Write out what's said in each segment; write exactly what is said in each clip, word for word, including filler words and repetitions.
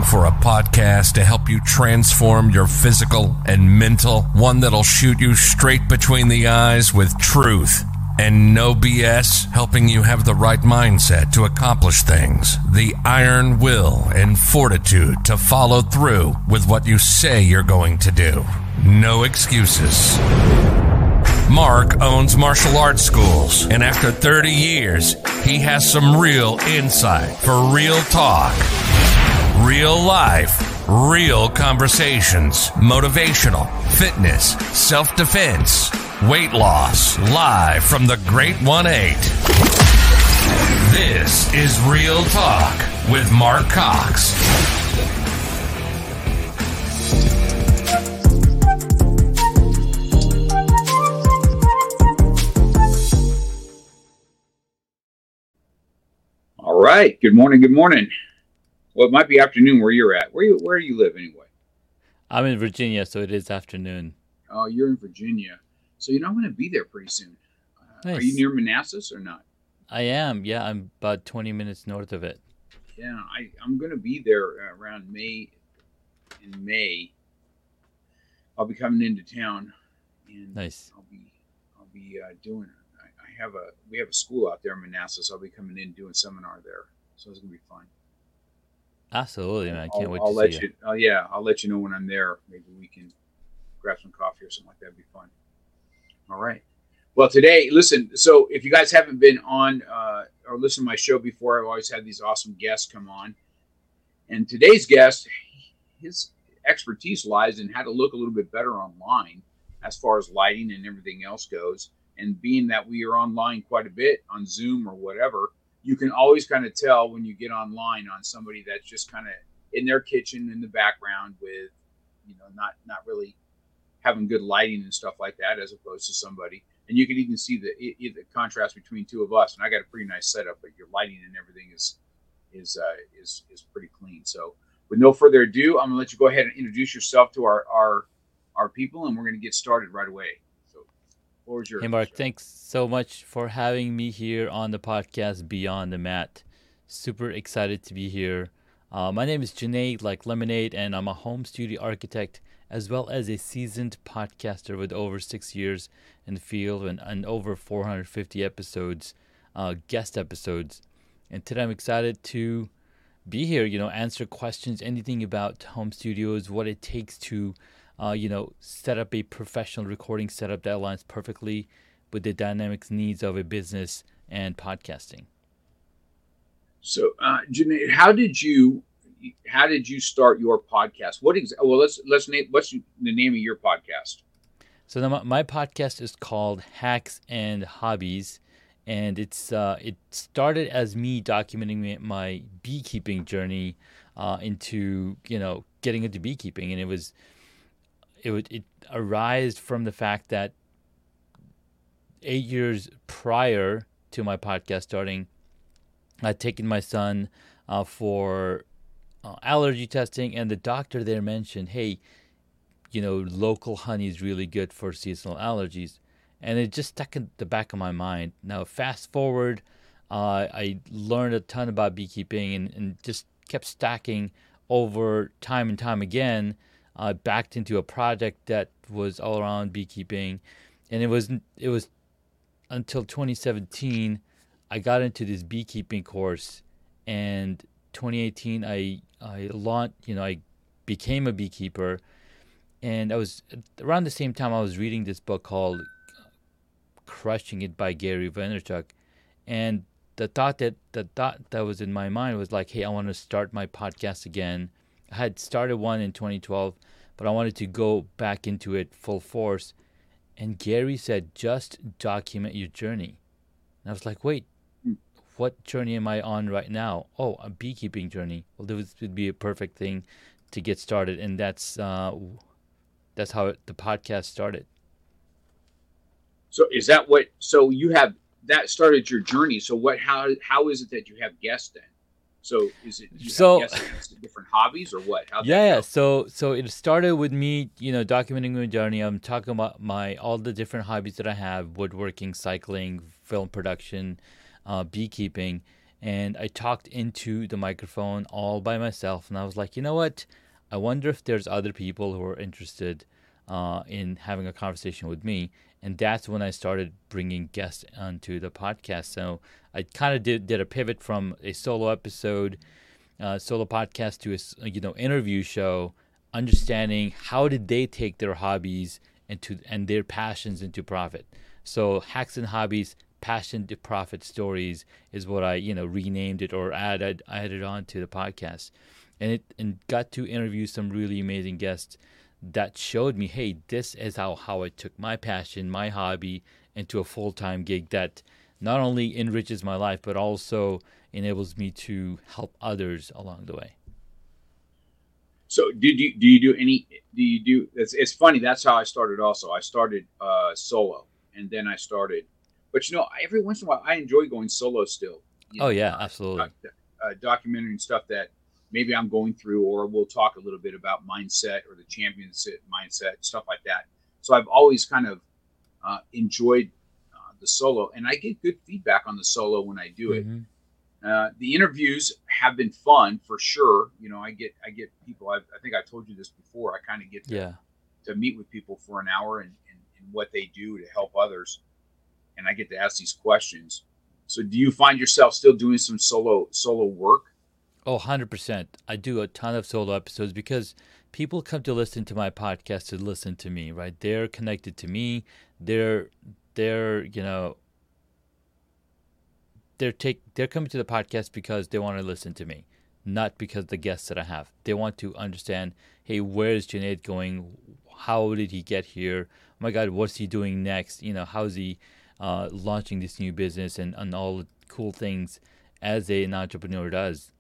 looking for a podcast to help you transform your physical and mental? One that'll shoot you straight between the eyes with truth and no B S, helping you have the right mindset to accomplish things, the iron will and fortitude to follow through with what you say you're going to do. No excuses. Mark owns martial arts schools, and after thirty years, he has some real insight for real talk, real life, real conversations, motivational, fitness, self-defense, weight loss, live from the Great one eight. This is Real Talk with Mark Cox. All right. Good morning. Good morning. Well, it might be afternoon where you're at. Where you where do you live anyway? I'm in Virginia, so it is afternoon. Oh, you're in Virginia. So you know I'm going to be there pretty soon. Uh, Nice. Are you near Manassas or not? I am. Yeah, I'm about twenty minutes north of it. Yeah, I, I'm going to be there uh, around May. In May, I'll be coming into town, and Nice. I'll be I'll be uh, doing. I, I have a we have a school out there in Manassas. I'll be coming in doing a seminar there, so it's going to be fun. Absolutely, man. I can't I'll, wait I'll to let see you. you. Oh yeah, I'll let you know when I'm there. Maybe we can grab some coffee or something like that. It'd be fun. All right. Well, today, listen. So, if you guys haven't been on uh, or listened to my show before, I've always had these awesome guests come on. And today's guest, his expertise lies in how to look a little bit better online, as far as lighting and everything else goes. And being that we are online quite a bit on Zoom or whatever, you can always kind of tell when you get online on somebody that's just kind of in their kitchen in the background with, you know, not not really having good lighting and stuff like that, as opposed to somebody. And you can even see the, the contrast between two of us. And I got a pretty nice setup, but your lighting and everything is is uh, is is pretty clean. So, with no further ado, I'm gonna let you go ahead and introduce yourself to our our our people, and we're gonna get started right away. So, what was your Hey, Mark, show? thanks so much for having me here on the podcast Beyond the Mat. Super excited to be here. Uh, my name is Junaid, like Lemonade, and I'm a home studio architect as well as a seasoned podcaster with over six years in the field and, and over four hundred fifty episodes, uh, guest episodes. And today I'm excited to be here, you know, answer questions, anything about home studios, what it takes to, uh, you know, set up a professional recording setup that aligns perfectly with the dynamics needs of a business and podcasting. So, uh, Janae, how did you how did you start your podcast? What ex- well, let's let's name what's the name of your podcast? So the, my podcast is called Hacks and Hobbies, and it's uh, it started as me documenting my beekeeping journey uh, into you know getting into beekeeping, and it was it would it arose from the fact that eight years prior to my podcast starting, I'd taken my son uh, for uh, allergy testing, and the doctor there mentioned, hey, you know, local honey is really good for seasonal allergies. And it just stuck in the back of my mind. Now, fast forward, uh, I learned a ton about beekeeping and, and just kept stacking over time and time again. I uh, backed into a project that was all around beekeeping. And it was it was until twenty seventeen, I got into this beekeeping course. And twenty eighteen, I, I launched, you know, I became a beekeeper. And I was around the same time I was reading this book called Crushing It by Gary Vaynerchuk, and the thought that the thought that was in my mind was like, hey, I want to start my podcast again. I had started one in twenty twelve, but I wanted to go back into it full force. And Gary said, just document your journey. And I was like, wait, what journey am I on right now? Oh, a beekeeping journey. Well, this would be a perfect thing to get started, and that's uh, that's how it, the podcast started. So, is that what? So you have that started your journey. So, what? How? How is it that you have guests then? So, is it you So- have guests in different hobbies or what? How'd that Yeah, yeah. go? So so it started with me, you know, documenting my journey. I'm talking about my all the different hobbies that I have: woodworking, cycling, film production, uh, beekeeping, and I talked into the microphone all by myself. And I was like, you know what? I wonder if there's other people who are interested uh, in having a conversation with me. And that's when I started bringing guests onto the podcast. So I kind of did, did a pivot from a solo episode, uh, solo podcast to a you know interview show, understanding how did they take their hobbies into and their passions into profit. So Hacks and Hobbies, Passion to Profit Stories is what I you know renamed it or added added on to the podcast, and it and got to interview some really amazing guests that showed me, hey, this is how, how I took my passion, my hobby, into a full-time gig that not only enriches my life, but also enables me to help others along the way. So did you, do you do any, do you do, it's, it's funny, that's how I started also. I started uh, solo, and then I started, but you know, every once in a while, I enjoy going solo still. You oh know, yeah, uh, absolutely. Doc, uh, documentary and stuff that maybe I'm going through, or we'll talk a little bit about mindset or the championship mindset, stuff like that. So I've always kind of uh, enjoyed uh, the solo, and I get good feedback on the solo when I do it. Mm-hmm. Uh, the interviews have been fun for sure. You know, I get I get people. I've, I think I told you this before. I kind of get to, yeah. to meet with people for an hour and, and, and what they do to help others, and I get to ask these questions. So, do you find yourself still doing some solo solo work? Oh, one hundred percent. I do a ton of solo episodes because people come to listen to my podcast to listen to me, right? They're connected to me. They're, they're, you know, they're take they're coming to the podcast because they want to listen to me, not because the guests that I have. They want to understand, hey, where is Junaid going? How did he get here? Oh my God, what's he doing next? You know, how's he uh, launching this new business and, and all the cool things as a, an entrepreneur does.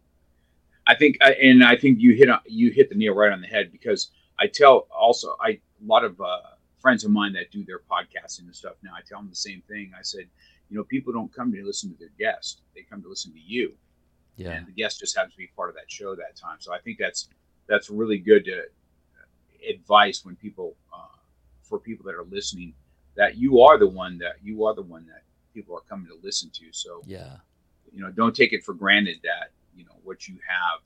I think, and I think you hit you hit the nail right on the head, because I tell also I a lot of uh, friends of mine that do their podcasting and stuff now. I tell them the same thing. I said, you know, people don't come to listen to their guest; they come to listen to you. Yeah. And the guest just happens to be part of that show that time. So I think that's that's really good to, uh, advice when people uh, for people that are listening, that you are the one that you are the one that people are coming to listen to. So yeah, you know, don't take it for granted that, you know, what you have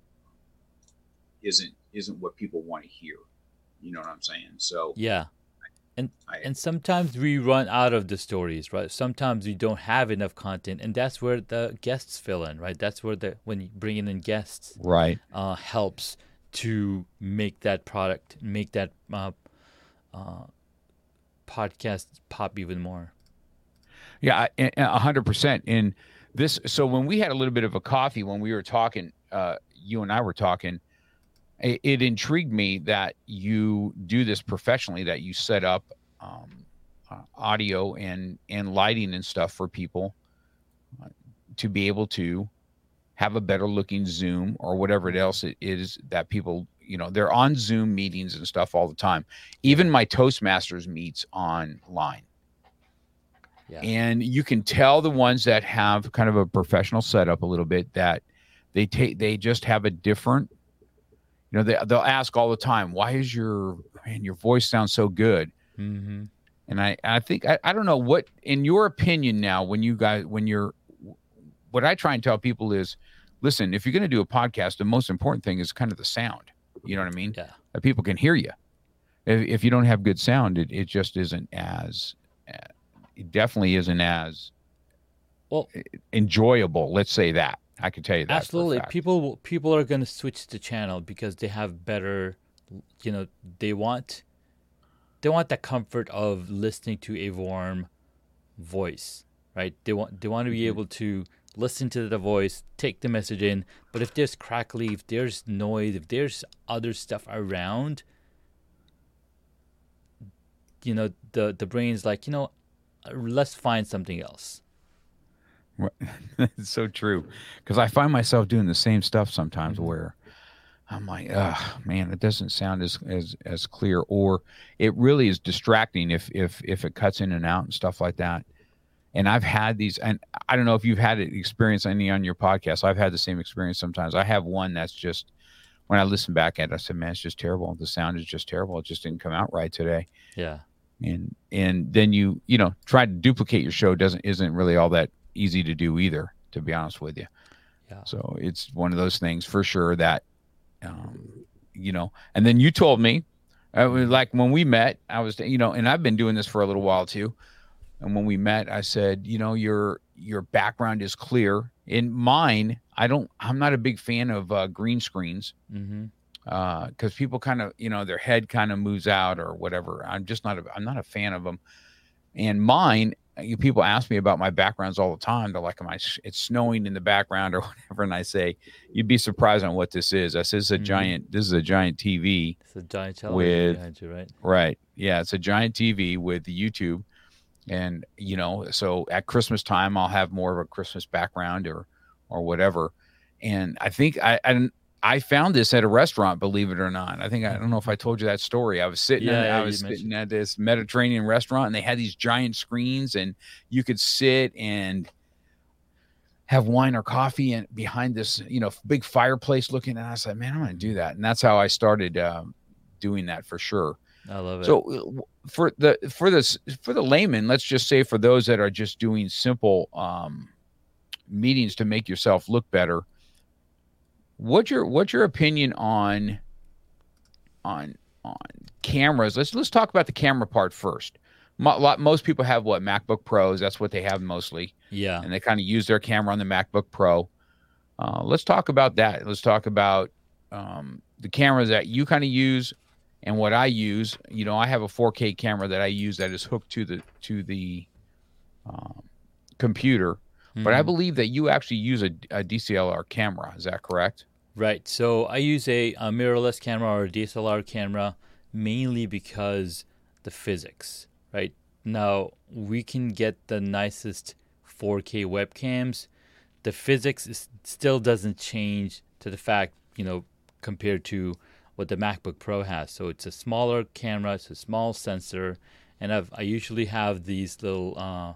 isn't isn't what people want to hear. You know what I'm saying? So yeah, and I, and sometimes we run out of the stories, right? Sometimes we don't have enough content, and that's where the guests fill in, right? That's where the when you bringing in guests, right, uh, helps to make that product, make that uh, uh, podcast pop even more. Yeah, a hundred percent. In this, so when we had a little bit of a coffee, when we were talking, uh, you and I were talking, it, it intrigued me that you do this professionally, that you set up um, uh, audio and, and lighting and stuff for people uh, to be able to have a better looking Zoom or whatever it else it is that people, you know, they're on Zoom meetings and stuff all the time. Even my Toastmasters meets online. Yeah. And you can tell the ones that have kind of a professional setup a little bit, that they take, they just have a different, you know, they, they'll ask all the time, why is your, man, your voice sounds so good? Mm-hmm. And I, I think, I, I don't know what, in your opinion now, when you guys, when you're, what I try and tell people is, listen, if you're going to do a podcast, the most important thing is kind of the sound. You know what I mean? Yeah. That people can hear you. If, if you don't have good sound, it, it just isn't as, uh, it definitely isn't as well enjoyable. Let's say that. I can tell you that. Absolutely. People people are going to switch the channel because they have better, you know, they want they want the comfort of listening to a warm voice, right? They want they want to be mm-hmm. able to listen to the voice, take the message in, but if there's crackly, if there's noise, if there's other stuff around, you know, the the brain's like, you know, let's find something else. It's so true, because I find myself doing the same stuff sometimes mm-hmm. where I'm like, oh man, it doesn't sound as, as as clear, or it really is distracting if if if it cuts in and out and stuff like that. And I've had these, and I don't know if you've had experience any on your podcast. I've had the same experience sometimes. I have one that's just, when I listen back at it, I said, man, it's just terrible. The sound is just terrible. It just didn't come out right today. Yeah. And and then you you know try to duplicate your show doesn't isn't really all that easy to do either. to be honest with you. Yeah. So it's one of those things for sure that, um, you know, and then you told me, uh, like when we met, I was, you know, and I've been doing this for a little while too. And when we met, I said, you know, your, your background is clear. In mine, I don't, I'm not a big fan of uh, green screens. Mm-hmm. Uh, cause people kind of, you know, their head kind of moves out or whatever. I'm just not, a, I'm not a fan of them. And mine, you people ask me about my backgrounds all the time. They're like, am I, it's snowing in the background or whatever. And I say, you'd be surprised on what this is. I said, it's a mm-hmm. giant, this is a giant T V. It's a giant television with, behind you, right? Right. Yeah. It's a giant T V with YouTube. And, you know, so at Christmas time, I'll have more of a Christmas background or, or whatever. And I think I, I, I found this at a restaurant, believe it or not. I think, I don't know if I told you that story. I was sitting, yeah, in, yeah, I was sitting at this Mediterranean restaurant and they had these giant screens and you could sit and have wine or coffee and behind this, you know, big fireplace looking. And I was like, man, I'm going to do that. And that's how I started um, doing that for sure. I love it. So for the, for this, for the layman, let's just say for those that are just doing simple um, meetings to make yourself look better, What's your what's your opinion on on on cameras? Let's let's talk about the camera part first. Mo, lot, most people have what MacBook Pros. That's what they have mostly. Yeah, and they kind of use their camera on the MacBook Pro. Uh, let's talk about that. Let's talk about um, the cameras that you kind of use and what I use. You know, I have a four K camera that I use that is hooked to the to the um, computer. Mm-hmm. But I believe that you actually use a, a D S L R camera. Is that correct? Right. So I use a, a mirrorless camera or a D S L R camera mainly because the physics, right? Now, we can get the nicest four K webcams. The physics is, still doesn't change to the fact, you know, compared to what the MacBook Pro has. So it's a smaller camera, it's a small sensor, and I've, I usually have these little uh,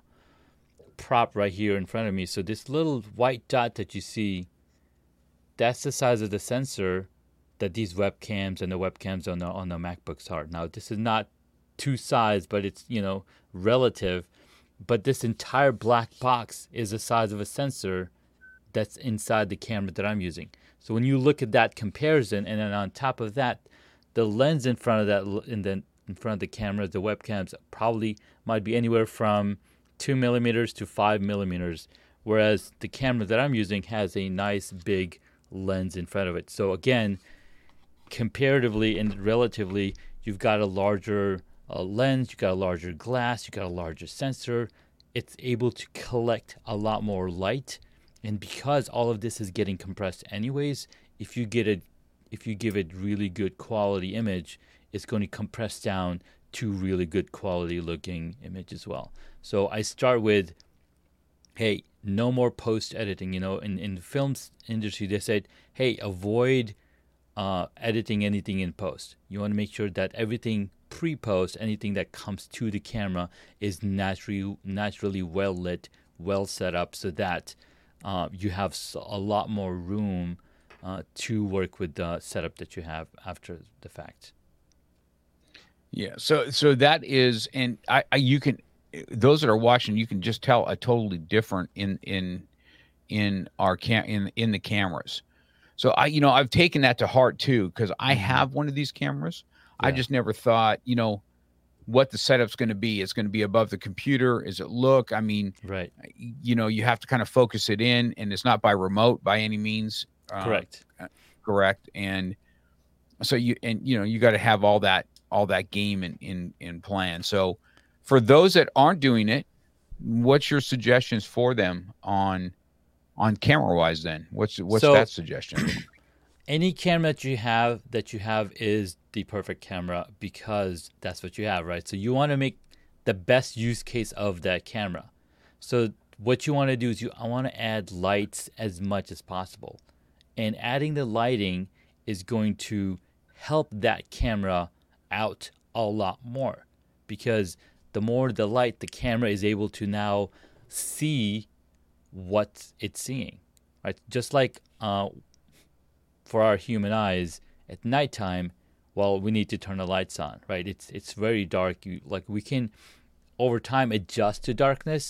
prop right here in front of me. So this little white dot that you see, that's the size of the sensor that these webcams and the webcams on the on the MacBooks are. Now, this is not two sides, but it's, you know, relative. But this entire black box is the size of a sensor that's inside the camera that I'm using. So when you look at that comparison, and then on top of that, the lens in front of that, in the in front of the camera, the webcams probably might be anywhere from two millimeters to five millimeters, whereas the camera that I'm using has a nice big lens in front of it. So again, comparatively and relatively, you've got a larger uh, lens, you've got a larger glass, you've got a larger sensor. It's able to collect a lot more light, and because all of this is getting compressed anyways, if you get it, if you give it really good quality image, it's going to compress down to really good quality looking image as well. So I start with, hey, no more post editing. You know, in, in the films industry, they said, hey, avoid uh, editing anything in post. You want to make sure that everything pre-post, anything that comes to the camera is naturally, naturally well lit, well set up, so that uh, you have a lot more room uh, to work with the setup that you have after the fact. Yeah. So, so that is, and I, I, you can, those that are watching, you can just tell a totally different in, in, in our cam, in, in the cameras. So I, you know, I've taken that to heart too, because I have one of these cameras. Yeah. I just never thought, you know, what the setup's going to be. It's going to be above the computer. Is it look? I mean, right. You know, you have to kind of focus it in, and it's not by remote by any means. Correct. Uh, correct. And so you, and you know, you got to have all that, all that game in, in, in plan. So for those that aren't doing it, what's your suggestions for them on, on camera wise then? What's, what's so, that suggestion? Any camera that you have that you have is the perfect camera, because that's what you have, right? So you want to make the best use case of that camera. So what you want to do is you I want to add lights as much as possible. And adding the lighting is going to help that camera out a lot more, because the more the light, the camera is able to now see what it's seeing, right? Just like uh, for our human eyes at nighttime, well, we need to turn the lights on, right? It's it's very dark. You, like we can over time adjust to darkness,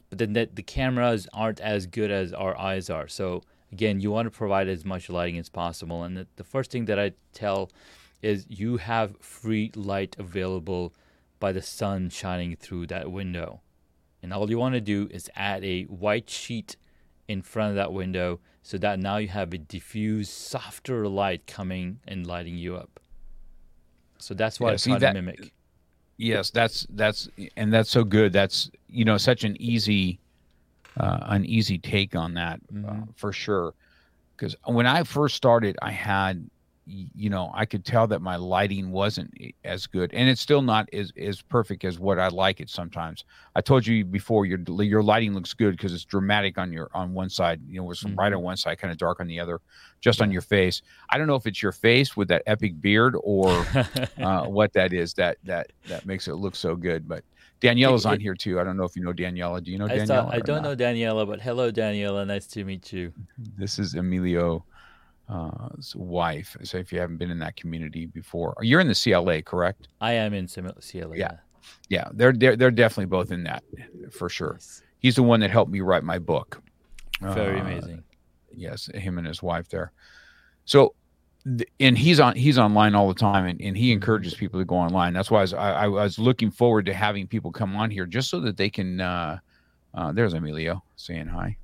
but then the, the cameras aren't as good as our eyes are. So again, you want to provide as much lighting as possible. And the, the first thing that I tell is you have free light available by the sun shining through that window. And all you want to do is add a white sheet in front of that window so that now you have a diffused, softer light coming and lighting you up. So that's what Yeah, I see, try that- to mimic. Yes, that's that's and that's so good. That's, you know, such an easy uh, an easy take on that, uh, Mhm. for sure. Because when I first started, I had, y- you know, I could tell that my lighting wasn't i- as good, and it's still not as as perfect as what I like it. Sometimes I told you before, your your lighting looks good because it's dramatic on your on one side, you know, it's bright on one side, kind of dark on the other, just on Yeah. your face. I don't know if it's your face with that epic beard or uh, what that is that that that makes it look so good. But Daniela's It- on it- here too. I don't know if you know Daniela. Do you know I Daniela? thought I or don't not? know Daniela, but hello Daniela, nice to meet you. This is Emilio's uh, wife. So if you haven't been in that community before, you're in the C L A, correct? I am in Sim- C L A. Yeah. Yeah, they're they're they're definitely both in that for sure. Nice. He's the one that helped me write my book. Very Uh, amazing. Yes, him and his wife there. So, th- and he's on he's online all the time, and, and he encourages people to go online. That's why I was, I, I was looking forward to having people come on here just so that they can. Uh, uh, there's Emilio saying hi.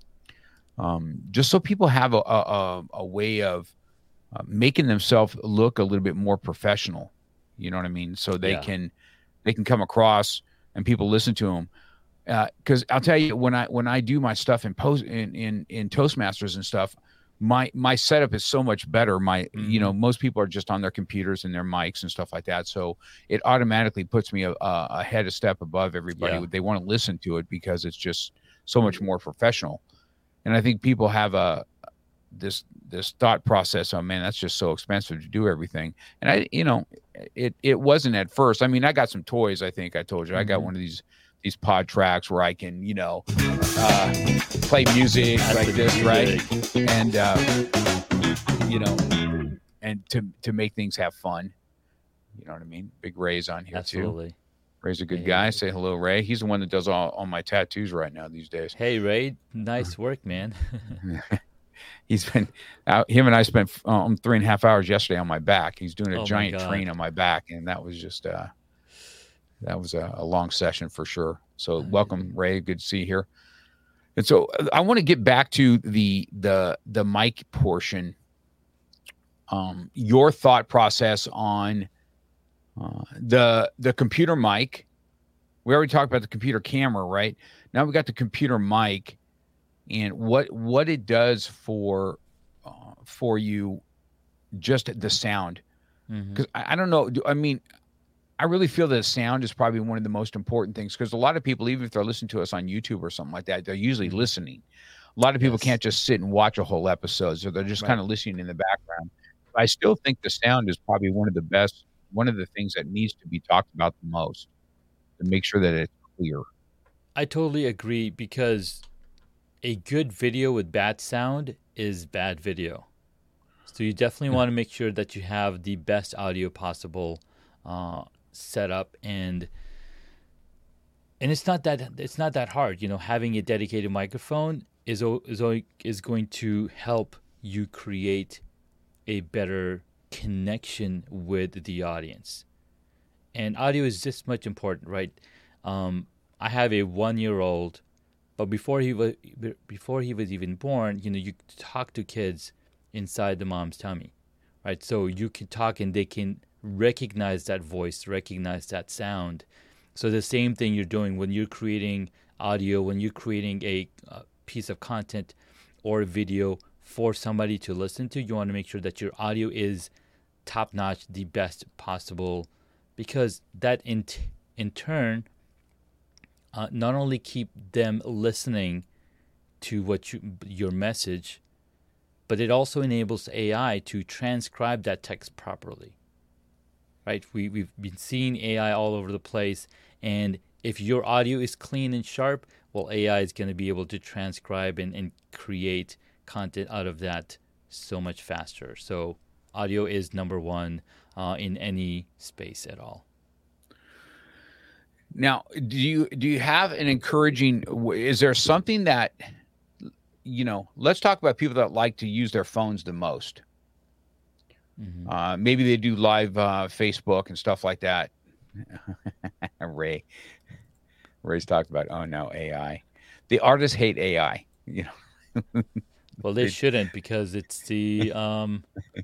Um, just so people have a a, a, a way of uh, making themselves look a little bit more professional. You know what I mean? So they Yeah. can they can come across and people listen to them. Because I'll tell you, when I when I do my stuff in post in in, in Toastmasters and stuff, my my setup is so much better. My you know most people are just on their computers and their mics and stuff like that, so it automatically puts me a, a, a head a step above everybody. Yeah. They want to listen to it because it's just so much more professional. And I think people have a this this thought process. Oh man, that's just so expensive to do everything. And I you know it it wasn't at first. I mean, I got some toys. I think I told you I got Mhm. one of these. these pod tracks where I can, you know, uh, play music That's like the this, right? music. And, uh, you know, and to, to make things have fun, you know what I mean? Big Ray's on here too. Absolutely. Ray's a good Yeah. guy. Say hello, Ray. He's the one that does all, all my tattoos right now these days. Hey Ray, nice work, man. He's been out. Him and I spent um, three and a half hours yesterday on my back. He's doing a Oh my giant God. train on my back. And that was just, uh, that was a, a long session for sure. So welcome, Ray. Good to see you here. And so uh, I want to get back to the the the mic portion. Um, your thought process on uh, the the computer mic. We already talked about the computer camera, right? Now we got the computer mic, and what what it does for uh, for you, just the sound. Mhm. Because I, I don't know. Do, I mean. I really feel that sound is probably one of the most important things because a lot of people, even if they're listening to us on YouTube or something like that, they're usually listening. A lot of people Yes. can't just sit and watch a whole episode, so they're just Right. kind of listening in the background. I still think the sound is probably one of the best, one of the things that needs to be talked about the most to make sure that it's clear. I totally agree because a good video with bad sound is bad video. So you definitely want to make sure that you have the best audio possible uh, set up, and and it's not that it's not that hard. You know, having a dedicated microphone is o- is o- is going to help you create a better connection with the audience. And audio is just much important, right? Um, I have a one-year-old, but before he was before he was even born, you know, you talk to kids inside the mom's tummy, right? So you can talk and they can recognize that voice, recognize that sound. So the same thing you're doing when you're creating audio, when you're creating a, uh piece of content or a video for somebody to listen to, you want to make sure that your audio is top-notch, the best possible, because that in t- in turn uh, not only keep them listening to what you, your message, but it also enables A I to transcribe that text properly. Right? We, we've been seeing A I all over the place, and if your audio is clean and sharp, well, A I is going to be able to transcribe and, and create content out of that so much faster. So audio is number one uh, in any space at all. Now, do you do you have an encouraging? Is there something that, you know? Let's talk about people that like to use their phones the most. Mm-hmm. Uh, maybe they do live uh, Facebook and stuff like that. Ray, Ray's talked about. Oh no, A I. The artists hate A I. You know. Well, they shouldn't, because it's the um,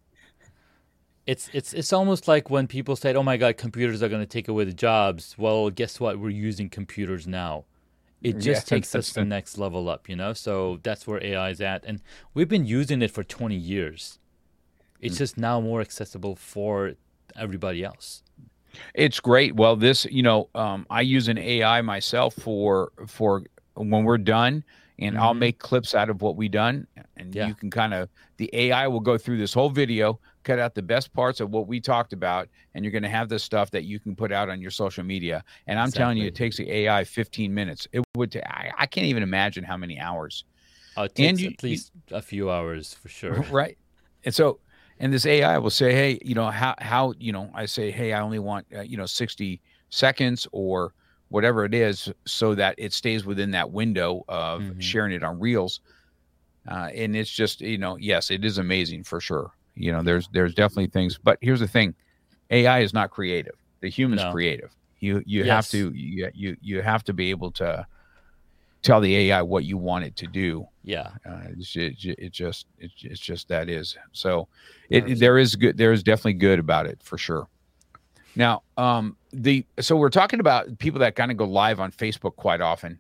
it's it's it's almost like when people say, "Oh my God, computers are going to take away the jobs." Well, guess what? We're using computers now. It just yeah, takes us the next level up, you know. So that's where A I is at, and we've been using it for twenty years. It's mm. just now more accessible for everybody else. It's great. Well, this, you know, um, I use an A I myself for for when we're done. And mm-hmm. I'll make clips out of what we done, and yeah. you can kind of, the A I will go through this whole video, cut out the best parts of what we talked about, and you're going to have this stuff that you can put out on your social media. And I'm exactly. telling you, it takes the A I fifteen minutes. It would, t- I, I can't even imagine how many hours. Oh, it takes you, at least you, a few hours for sure. Right. And so, and this A I will say, hey, you know, how, how, you know, I say, hey, I only want, uh, you know, sixty seconds or whatever it is, so that it stays within that window of mm-hmm. sharing it on Reels. Uh, and it's just, you know, yes, it is amazing for sure. You know, there's, there's definitely things, but here's the thing. A I is not creative. The human's no. creative. You, you yes. have to, you, you, you have to be able to tell the A I what you want it to do. Yeah. Uh, it's, it, it just, it, it's just, that is. So it, it, there is good, there is definitely good about it for sure. Now, um, the so we're talking about people that kind of go live on Facebook quite often,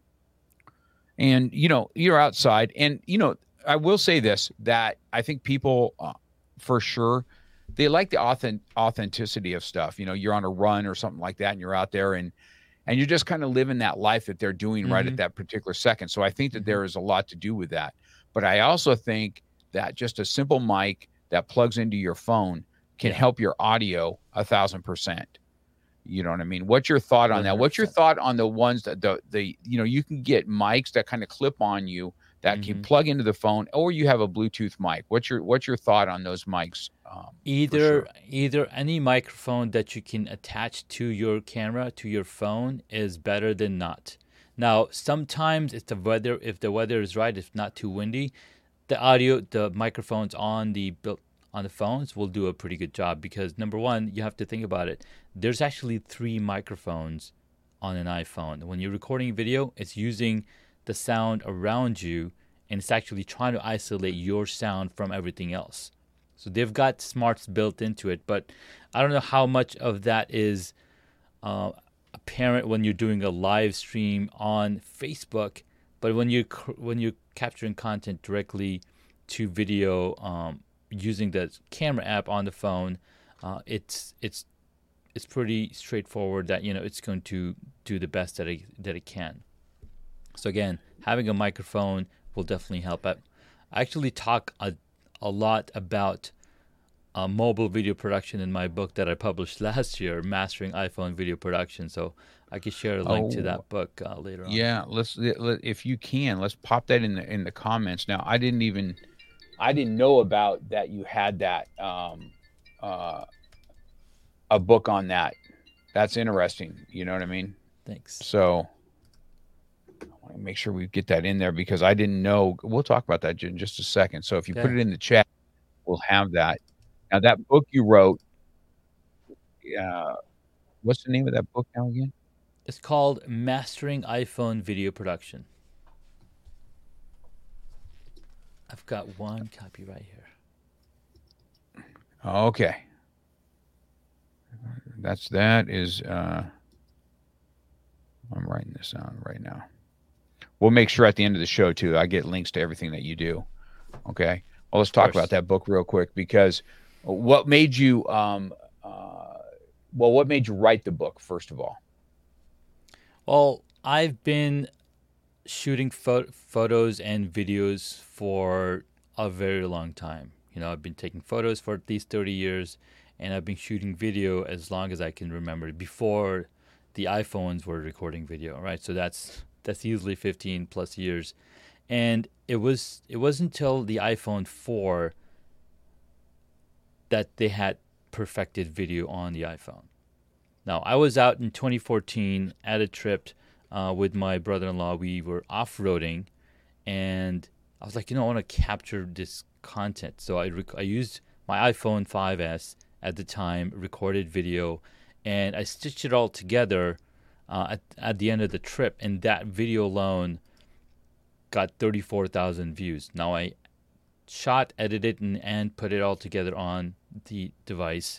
and you know, you're outside, and you know, I will say this, that I think people, uh, for sure, they like the authentic authenticity of stuff. You know, you're on a run or something like that, and you're out there, and and you're just kind of living that life that they're doing mm-hmm. right at that particular second. So I think that mm-hmm. there is a lot to do with that. But I also think that just a simple mic that plugs into your phone can yeah. help your audio a thousand percent. You know what I mean? What's your thought on that? What's your thought on the ones that the, the, you know, you can get mics that kind of clip on you that mm-hmm. can plug into the phone, or you have a Bluetooth mic. What's your, what's your thought on those mics? Um, either, sure? either any microphone that you can attach to your camera, to your phone, is better than not. Now, sometimes it's the weather, if the weather is right, if not too windy, the audio, the microphones on the built on the phones will do a pretty good job, because number one, you have to think about it. There's actually three microphones on an iPhone. When you're recording video, it's using the sound around you, and it's actually trying to isolate your sound from everything else. So they've got smarts built into it, but I don't know how much of that is uh, apparent when you're doing a live stream on Facebook. But when you when you're capturing content directly to video, um, using the camera app on the phone, uh, it's it's it's pretty straightforward that, you know, it's going to do the best that it that it can. So again, having a microphone will definitely help. I actually talk a a lot about uh, mobile video production in my book that I published last year, Mastering iPhone Video Production. So I can share a link oh, to that book uh, later on. Yeah, let's let, if you can, let's pop that in the in the comments. Now, I didn't even I didn't know about that. You had that um, uh, a book on that. That's interesting. You know what I mean? Thanks. So I want to make sure we get that in there, because I didn't know. We'll talk about that in just a second. So if you okay. put it in the chat, we'll have that. Now, that book you wrote, uh, what's the name of that book now again? It's called Mastering iPhone Video Production. I've got one copy right here. Okay. That's, that is, uh, I'm writing this down right now. We'll make sure at the end of the show, too, I get links to everything that you do. Okay. Well, let's talk about that book real quick, because what made you, um, uh, well, what made you write the book, first of all? Well, I've been shooting pho- photos and videos for a very long time. You know, I've been taking photos for at least thirty years, and I've been shooting video as long as I can remember, before the iPhones were recording video, right? So that's that's easily fifteen plus years. And it was it wasn't until the iPhone four that they had perfected video on the iPhone. Now, I was out in twenty fourteen at a trip uh, with my brother-in-law. We were off-roading, and I was like, you know, I want to capture this content. So I, rec- I used my iPhone five S at the time, recorded video, and I stitched it all together uh, at, at the end of the trip. And that video alone got thirty-four thousand views. Now, I shot, edited, and, and put it all together on the device.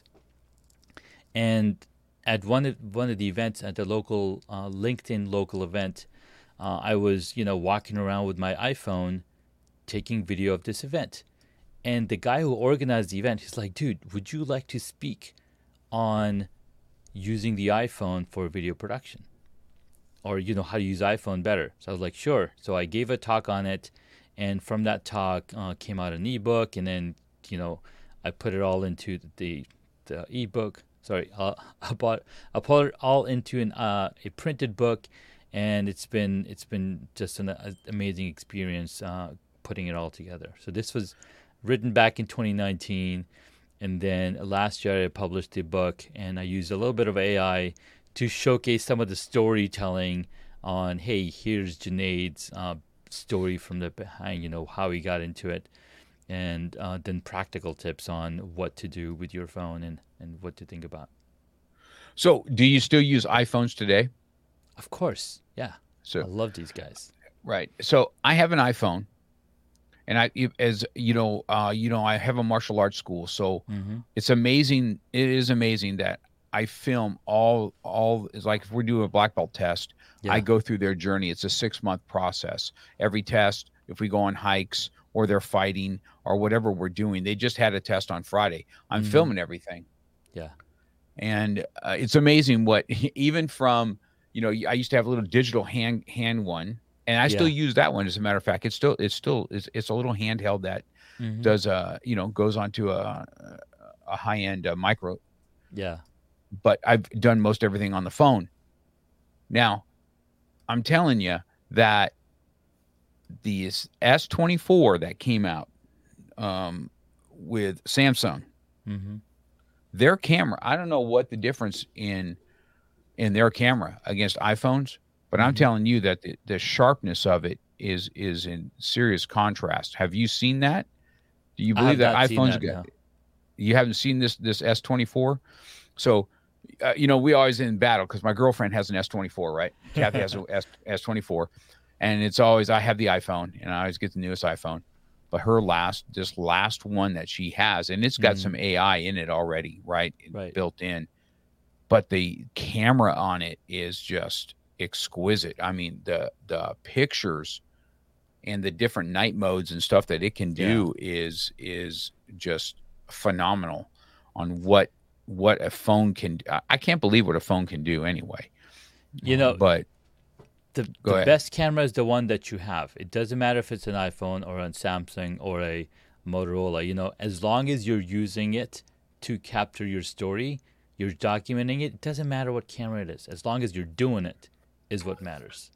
And at one of, one of the events, at the local uh, LinkedIn local event, uh, I was, you know, walking around with my iPhone taking video of this event. And the guy who organized the event, he's like, dude, would you like to speak on using the iPhone for video production? Or, you know, how to use iPhone better. So I was like, sure. So I gave a talk on it. And from that talk uh, came out an ebook. And then, you know, I put it all into the, the ebook. Sorry, uh, I bought I put it all into an uh, a printed book. And it's been, it's been just an uh, amazing experience uh, putting it all together. So this was written back in twenty nineteen, and then last year I published the book, and I used a little bit of A I to showcase some of the storytelling on, hey, here's Junaid's uh, story from the behind, you know, how he got into it, and uh, then practical tips on what to do with your phone and, and what to think about. So do you still use iPhones today? Of course, yeah. So I love these guys. Right. So I have an iPhone. And I, as you know, uh, you know, I have a martial arts school, so Mm-hmm. it's amazing. It is amazing that I film all, all is like if we're doing a black belt test, Yeah. I go through their journey. It's a six month process. Every test, if we go on hikes or they're fighting or whatever we're doing, they just had a test on Friday. I'm Mhm. filming everything, Yeah. and uh, it's amazing what even from you know I used to have a little digital hand hand one. And I still Yeah. use that one. As a matter of fact, it's still it's still it's, it's a little handheld that Mhm. does uh you know goes onto a a high end uh, micro. Yeah. But I've done most everything on the phone. Now, I'm telling you that the S twenty-four that came out um, with Samsung, Mm-hmm. their camera. I don't know what the difference in in their camera against iPhones. But I'm Mhm. telling you that the, the sharpness of it is is in serious contrast. Have you seen that? Do you I believe have that not seen iPhones that, got? no. You haven't seen this this S twenty-four? So, uh, you know, we always in battle because my girlfriend has an S twenty-four, right? Kathy has an S S24, and it's always I have the iPhone, and I always get the newest iPhone. But her last this last one that she has, and it's got Mhm. some A I in it already, right? Right. Built in. But the camera on it is just exquisite. I mean, the the pictures and the different night modes and stuff that it can do is is just phenomenal on what what a phone can I- I can't believe what a phone can do anyway. You know, But the, Go the ahead. best camera is the one that you have. It doesn't matter if it's an iPhone or a Samsung or a Motorola. You know, as long as you're using it to capture your story, you're documenting it. It doesn't matter what camera it is. As long as you're doing it, is what matters.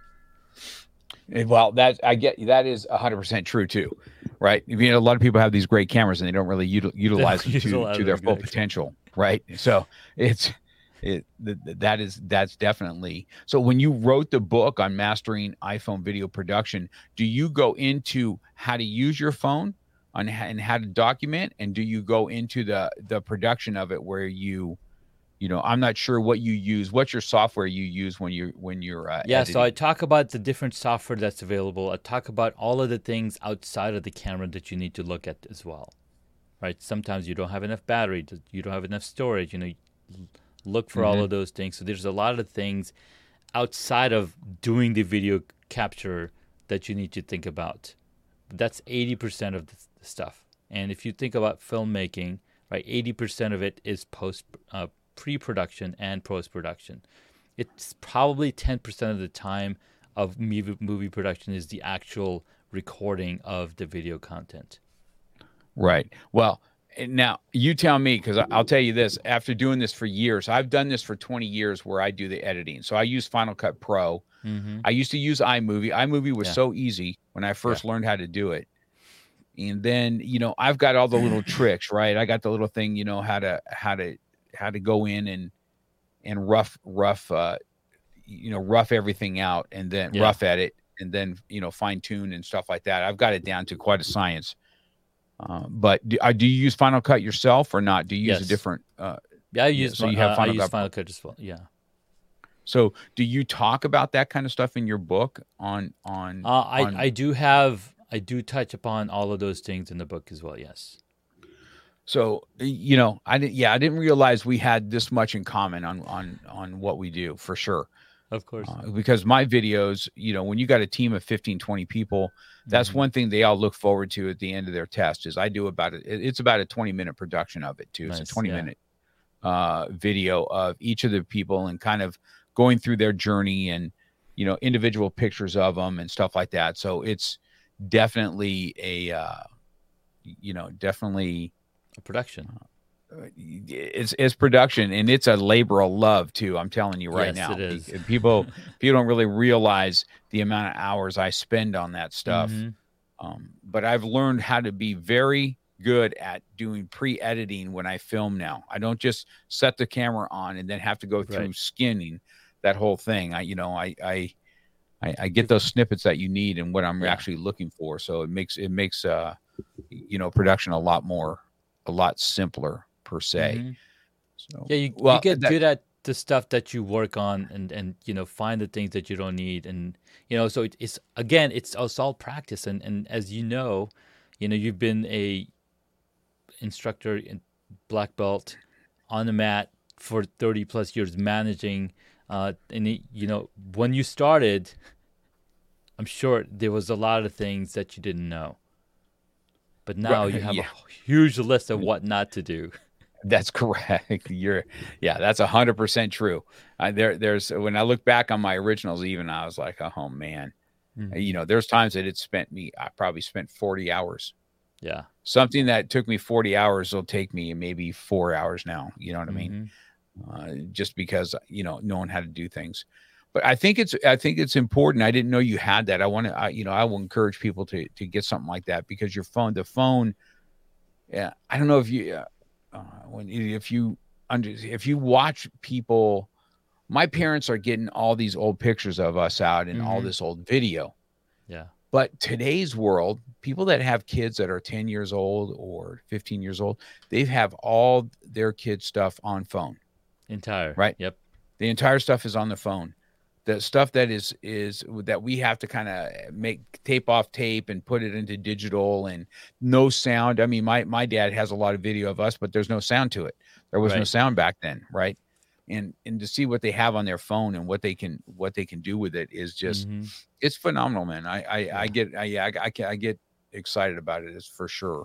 well, that I get that is one hundred percent true too, right? You know, a lot of people have these great cameras and they don't really util, utilize them to, utilize to their them, full exactly. potential, right? So it's it th- th- that is that's definitely so. When you wrote the book on mastering iPhone video production, do you go into how to use your phone on h- and how to document, and do you go into the the production of it where you you know I'm not sure what you use, what's your software you use when you're when you're uh, Yeah, so I editing? talk about the different software that's available. I talk about all of the things outside of the camera that you need to look at as well, right? Sometimes you don't have enough battery, you don't have enough storage. You know, look for all Mhm. of those things. So there's a lot of things outside of doing the video capture that you need to think about. That's eighty percent of the the stuff. And if you think about filmmaking, right, eighty percent of it is post uh, pre-production and post-production. It's probably ten percent of the time of movie, movie production is the actual recording of the video content. Right. Well, and now you tell me, because I'll tell you this, after doing this for years, I've done this for twenty years where I do the editing. So I use Final Cut Pro. Mm-hmm. I used to use iMovie. iMovie was Yeah. so easy when I first learned how to do it. And then, you know, I've got all the little tricks, right? I got the little thing, you know, how to how to how to go in and and rough, rough, uh, you know, rough everything out, and then Yeah. rough edit, and then, you know, fine tune and stuff like that. I've got it down to quite a science. Uh, but do, uh, do you use Final Cut yourself or not? Do you use Yes. a different? Uh, Yeah, I Yeah, use so fi- you have uh, I Final use Cut Final Pro. Cut as well. Yeah. so do you talk about that kind of stuff in your book on, on, Uh, I on I do have I do touch upon all of those things in the book as well. Yes. so, you know, I didn't, yeah, I didn't realize we had this much in common on, on, on what we do for sure. Of course. Uh, because my videos, you know, when you got a team of fifteen, twenty people, that's Mhm. one thing they all look forward to at the end of their test is I do about it. It's about a twenty minute production of it too. It's Nice, a twenty yeah. minute uh, video of each of the people and kind of going through their journey and, you know, individual pictures of them and stuff like that. So it's definitely a, uh, you know, definitely A production. it's it's production, and it's a labor of love too. I'm telling you right Yes, now. it is. Pe- People people don't really realize the amount of hours I spend on that stuff. Mhm. Um, but I've learned how to be very good at doing pre-editing when I film now. I don't just set the camera on and then have to go through Right. skinning that whole thing. I you know I I I, I get those snippets that you need and what I'm Yeah. actually looking for. So it makes it makes uh you know production a lot more a lot simpler per se. Mhm. So Yeah, you, well, you get that- good at the stuff that you work on, and and you know find the things that you don't need, and you know so it, it's again it's, it's all practice, and and as you know, you know you've been a instructor in black belt on the mat for thirty plus years managing, uh, and it, you know when you started, I'm sure there was a lot of things that you didn't know, but now Right, you have yeah. a huge list of what not to do. That's correct. You're, yeah, that's a hundred percent true. Uh, there, there's when I look back on my originals, even I was like, oh man, Mhm. you know, there's times that it spent me. I probably spent forty hours. Yeah. Something that took me forty hours will take me maybe four hours now. You know what I mean? Mhm. Uh, just because you know knowing how to do things. But I think it's I think it's important. I didn't know you had that. I want to, I, you know, I will encourage people to to get something like that because your phone, the phone. Yeah, I don't know if you. Uh, Uh, when if you under if you watch people, my parents are getting all these old pictures of us out and all Mhm. this old video. Yeah. But today's world, people that have kids that are ten years old or fifteen years old, they have all their kids' stuff on phone. Entire. Right. Yep. The entire stuff is on the phone. The stuff that is is that we have to kind of make tape off tape and put it into digital and no sound. I mean, my my dad has a lot of video of us, but there's no sound to it. There was no Right. sound back then, right? And and to see what they have on their phone and what they can what they can do with it is just Mhm. it's phenomenal, man. I I, Yeah. I get I, yeah I, I I get excited about it, is for sure.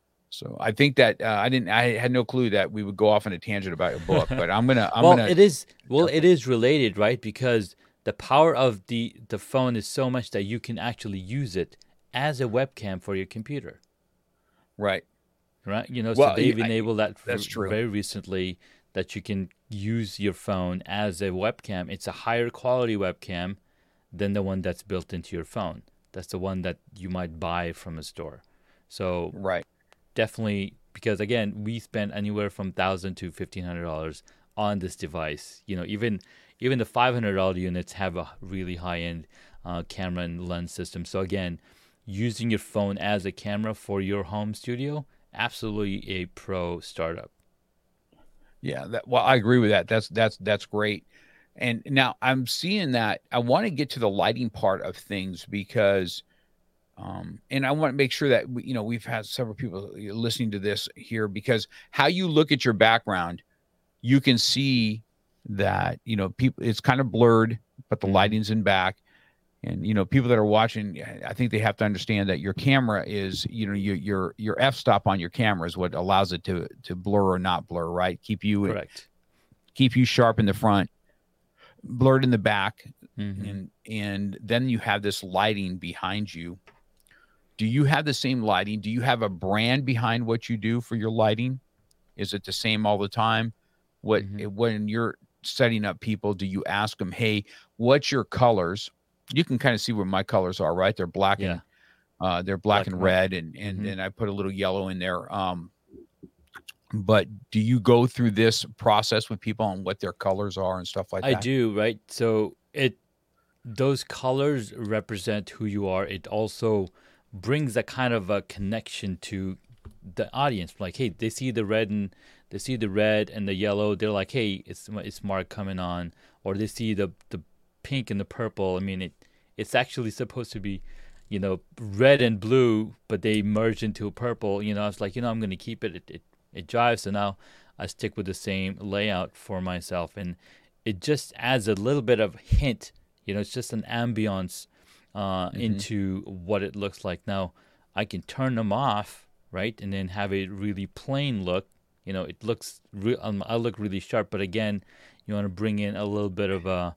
So I think that uh, I didn't I had no clue that we would go off on a tangent about your book, but I'm gonna I'm well, gonna it is well, it is related, right? Because the power of the the phone is so much that you can actually use it as a webcam for your computer, right. right? You know, Well, so they've I- enabled that for that's true. very recently that you can use your phone as a webcam. It's a higher quality webcam than the one that's built into your phone. That's the one that you might buy from a store. So Right. definitely, because again, we spend anywhere from thousand to fifteen hundred dollars on this device. You know, even even the five hundred dollar units have a really high end uh, camera and lens system. So again, using your phone as a camera for your home studio, absolutely a pro startup. Yeah, that, well, I agree with that. That's that's that's great. And now I'm seeing that I want to get to the lighting part of things because, um, and I want to make sure that we, you know we've had several people listening to this here because how you look at your background, you can see that you know people it's kind of blurred, but the Mhm. lighting's in back. And you know, people that are watching, I think they have to understand that your camera is, you know, your your your f-stop on your camera is what allows it to to blur or not blur, right? Keep you Correct. keep you sharp in the front, blurred in the back, Mhm. and and then you have this lighting behind you. Do you have the same lighting? Do you have a brand behind what you do for your lighting? Is it the same all the time? What Mhm. when you're setting up people, do you ask them, hey, what's your colors? You can kind of see where my colors are, right? They're black Yeah. and uh, they're black, Black and and white. red, and and Mhm. and I put a little yellow in there. Um, but do you go through this process with people on what their colors are and stuff like I that? do, right? So it those colors represent who you are. It also brings a kind of a connection to the audience. Like, hey, they see the red and they see the red and the yellow. They're like, hey, it's it's Mark coming on. Or they see the the pink and the purple. I mean, it it's actually supposed to be, you know, red and blue, but they merge into a purple. You know, I was like, you know, I'm going to keep it. It it, it jives. So now I stick with the same layout for myself, and it just adds a little bit of hint. You know, it's just an ambiance uh, mm-hmm. into what it looks like. Now, I can turn them off, right, and then have a really plain look. You know, it looks, re- um, I look really sharp, but again, you want to bring in a little bit of a,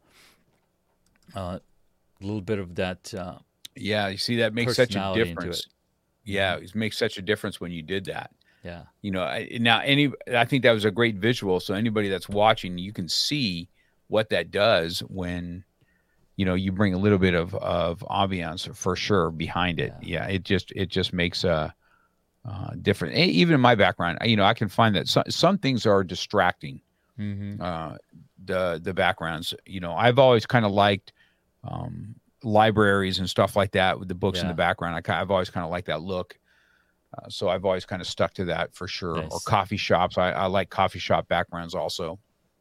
a uh, little bit of that. Uh, yeah, you see, that makes such a difference. Yeah, it makes such a difference when you did that. Yeah, you know, I, now any, I think that was a great visual. So anybody that's watching, you can see what that does when, you know, you bring a little bit of, of ambiance for sure behind it. Yeah. yeah it just, it just makes a, uh, different, even in my background, you know, I can find that some, some things are distracting, mm-hmm. uh, the, the backgrounds, you know, I've always kind of liked, um, libraries and stuff like that with the books yeah. in the background. I, I've always kind of liked that look. Uh, so I've always kind of stuck to that for sure. Nice. Or coffee shops. I, I like coffee shop backgrounds also,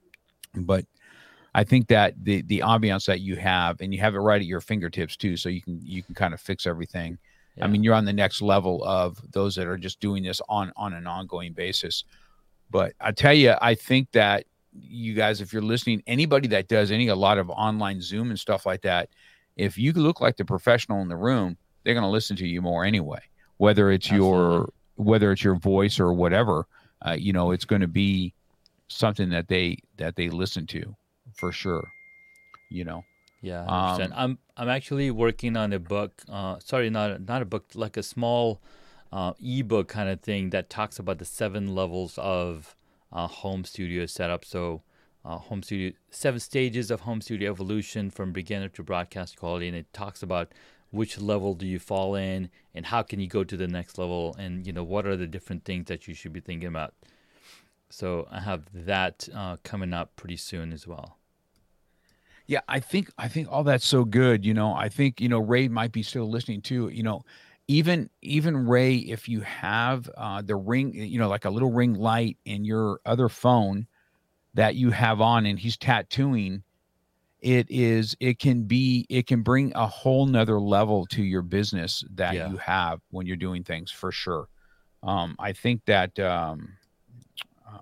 but I think that the the ambiance that you have, and you have it right at your fingertips too, so you can you can kind of fix everything. Yeah. I mean, you're on the next level of those that are just doing this on on an ongoing basis. But I tell you, I think that you guys, if you're listening, anybody that does any a lot of online Zoom and stuff like that, if you look like the professional in the room, they're going to listen to you more anyway. Whether it's Absolutely. your whether it's your voice or whatever, uh, you know, it's going to be something that they that they listen to. For sure, you know. Yeah, I understand. Um, I'm I'm actually working on a book. Uh, sorry, not not a book, like a small uh, ebook kind of thing that talks about the seven levels of uh, home studio setup. So, uh, home studio, seven stages of home studio evolution from beginner to broadcast quality, and it talks about which level do you fall in, and how can you go to the next level, and you know what are the different things that you should be thinking about. So I have that uh, coming up pretty soon as well. Yeah, I think I think all that's so good. You know, I think, you know, Ray might be still listening too. You know, even even Ray, if you have uh, the ring, you know, like a little ring light in your other phone that you have on, and he's tattooing, it is it can be it can bring a whole nother level to your business that yeah. you have when you're doing things for sure. Um, I think that um, uh,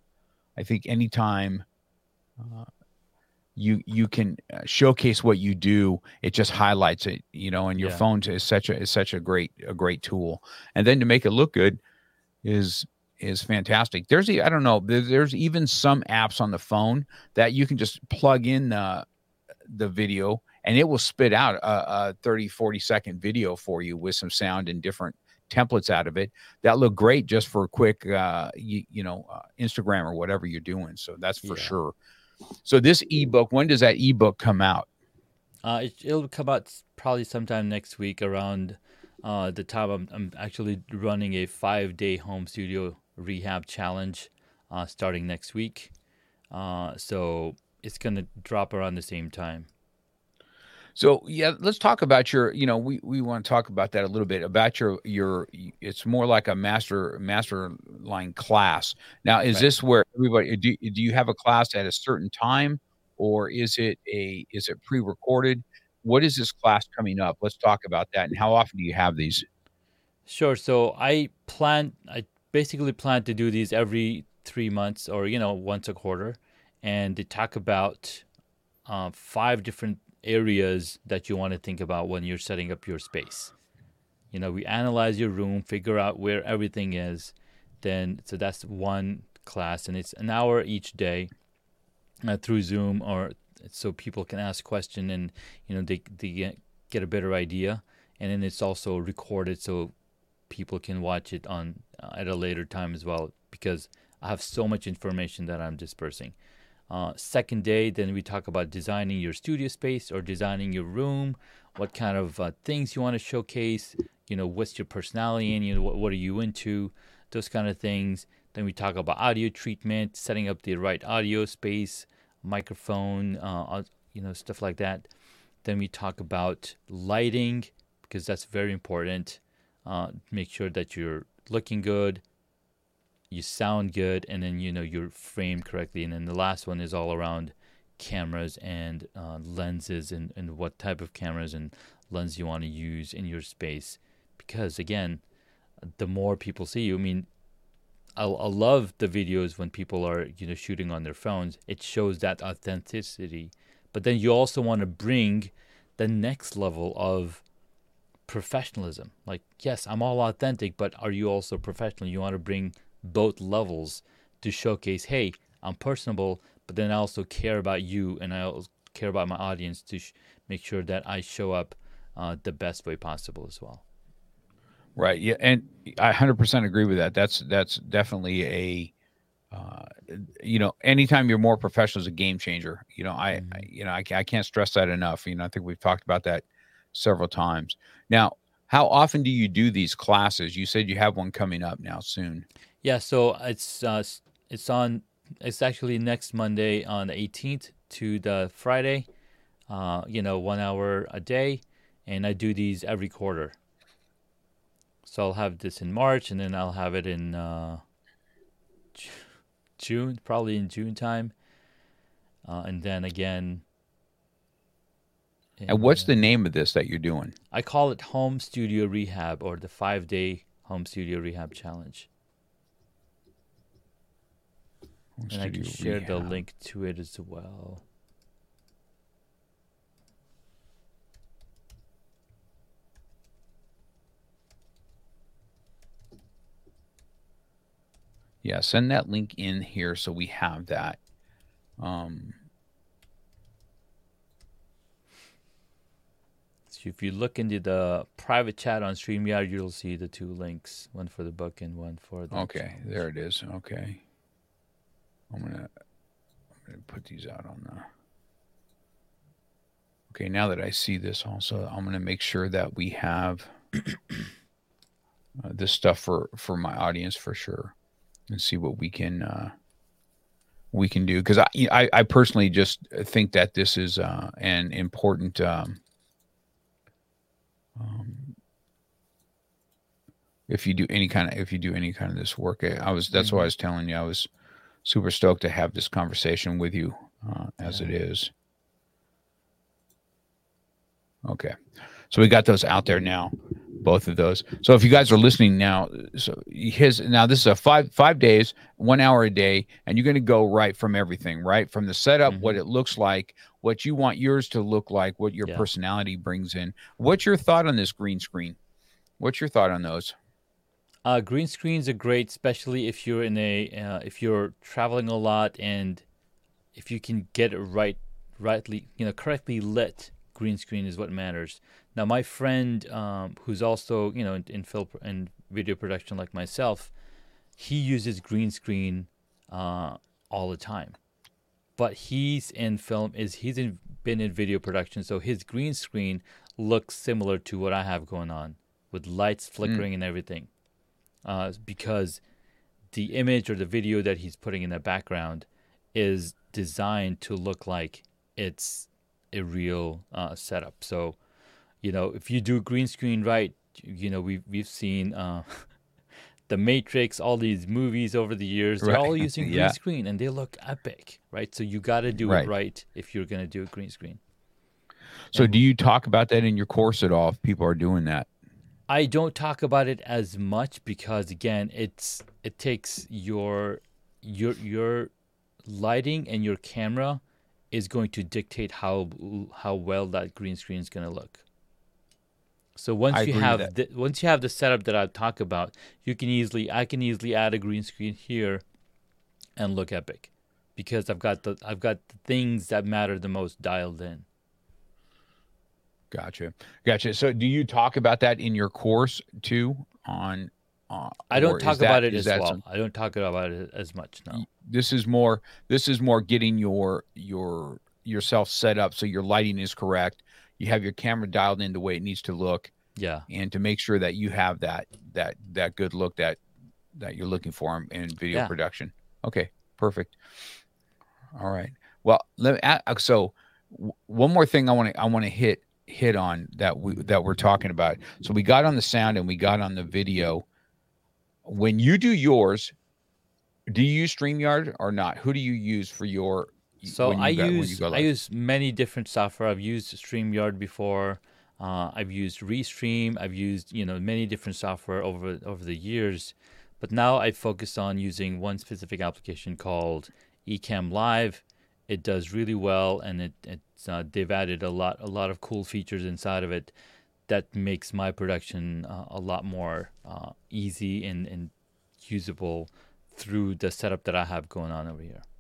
I think anytime. Uh, you you can showcase what you do, it just highlights it, you know, and your yeah. phone is such a is such a great a great tool. And then to make it look good is is fantastic. There's I don't know, there's even some apps on the phone that you can just plug in the the video and it will spit out a, a thirty, forty second video for you with some sound and different templates out of it that look great just for a quick uh you, you know uh, Instagram or whatever you're doing. So that's for yeah. sure. So this ebook, when does that ebook come out? Uh, it, it'll come out probably sometime next week around uh, the time I'm, I'm actually running a five-day home studio rehab challenge uh, starting next week. Uh, so it's going to drop around the same time. So, yeah, let's talk about your, you know, we, we want to talk about that a little bit, about your, your, it's more like a master, master line class. Now, is right. this where everybody, do, do you have a class at a certain time, or is it a, is it pre-recorded? What is this class coming up? Let's talk about that. And how often do you have these? Sure. So I plan, I basically plan to do these every three months or, you know, once a quarter. And they talk about uh, five different areas that you want to think about when you're setting up your space. You know, we analyze your room, figure out where everything is. Then, so that's one class, and it's an hour each day uh, through Zoom, or so people can ask questions and, you know, they, they get, get a better idea. And then it's also recorded so people can watch it on uh, at a later time as well, because I have so much information that I'm dispersing. Uh, second day, then we talk about designing your studio space or designing your room, what kind of uh, things you want to showcase, you know, what's your personality and, you know, what, what are you into, those kind of things. Then we talk about audio treatment, setting up the right audio space, microphone, uh, you know, stuff like that. Then we talk about lighting, because that's very important. Uh, make sure that you're looking good, you sound good, and then, you know, you're framed correctly. And then the last one is all around cameras and uh, lenses, and, and what type of cameras and lens you want to use in your space. Because, again, the more people see you, I mean, I, I love the videos when people are, you know, shooting on their phones. It shows that authenticity. But then you also want to bring the next level of professionalism. Like, yes, I'm all authentic, but are you also professional? You want to bring both levels to showcase, hey, I'm personable, but then I also care about you, and I also care about my audience to sh- make sure that I show up uh, the best way possible as well. Right. Yeah. And I one hundred percent agree with that. That's, that's definitely a, uh, you know, anytime you're more professional is a game changer. You know, I, Mm-hmm. I you know, I, I can't stress that enough. You know, I think we've talked about that several times. Now, how often do you do these classes? You said you have one coming up now soon. Yeah. So it's, uh, it's on, it's actually next Monday on the eighteenth to the Friday, uh, you know, one hour a day. And I do these every quarter. So I'll have this in March, and then I'll have it in uh, June, probably in June time. Uh, and then again. In, And what's uh, the name of this that you're doing? I call it Home Studio Rehab, or the five-day Home Studio Rehab Challenge. Home And I can Studio share the Rehab. link to it as well. Yeah, send that link in here so we have that. Um, So if you look into the private chat on StreamYard, you'll see the two links, one for the book and one for the okay, challenge. there it is. Okay. I'm gonna I'm gonna put these out on the. Okay, now that I see this also, I'm gonna make sure that we have uh, this stuff for for my audience for sure, and see what we can uh, we can do, because I, I I personally just think that this is uh, an important. Um, um, if you do any kind of if you do any kind of this work, I was that's Mm-hmm. what I was telling you. I was super stoked to have this conversation with you uh, as Yeah. it is. Okay, so we got those out there now, both of those. So if you guys are listening now, so his now this is a five five days, one hour a day, and you're going to go right from everything, right from the setup, Mm-hmm. what it looks like, what you want yours to look like, what your Yeah. personality brings in. What's your thought on this green screen? What's your thought on those? Uh, green screens are great, especially if you're in a uh, if you're traveling a lot, and if you can get it right, rightly, you know, correctly lit. Green screen is what matters. Now, my friend, um, who's also, you know, in, in film and video production like myself, he uses green screen uh, all the time. But he's in film is he's in, been in video production, so his green screen looks similar to what I have going on, with lights flickering mm. and everything. Uh, because the image or the video that he's putting in the background is designed to look like it's a real uh, setup. So, you know, if you do green screen right, you know, we've, we've seen uh, The Matrix, all these movies over the years, they're right. all using green yeah. screen, and they look epic, right? So you got to do right. it right if you're going to do a green screen. So and do you talk about that in your course at all if people are doing that? I don't talk about it as much because, again, it's it takes your your your lighting and your camera is going to dictate how how well that green screen is going to look. So once I you agree have with the, once you have the setup that I talk about, you can easily I can easily add a green screen here and look epic because I've got the I've got the things that matter the most dialed in. Gotcha. Gotcha. So do you talk about that in your course too on uh, I don't talk that, about it as well. Some, I don't talk about it as much. No. This is more this is more getting your your yourself set up so your lighting is correct. You have your camera dialed in the way it needs to look. Yeah. And to make sure that you have that that that good look that that you're looking for in, in video Yeah. production. Okay, perfect. All right. Well, let me, uh, so w- one more thing I want to I want to hit hit on that we that we're talking about. So we got on the sound and we got on the video. When you do yours, do you use StreamYard or not? Who do you use for your? So when you I got- when you use go I live? use many different software. I've used StreamYard before. Uh, I've used Restream. I've used you know many different software over over the years, but now I focus on using one specific application called Ecamm Live. It does really well, and it it's uh, they've added a lot a lot of cool features inside of it that makes my production uh, a lot more uh, easy and, and usable through the setup that I have going on over here.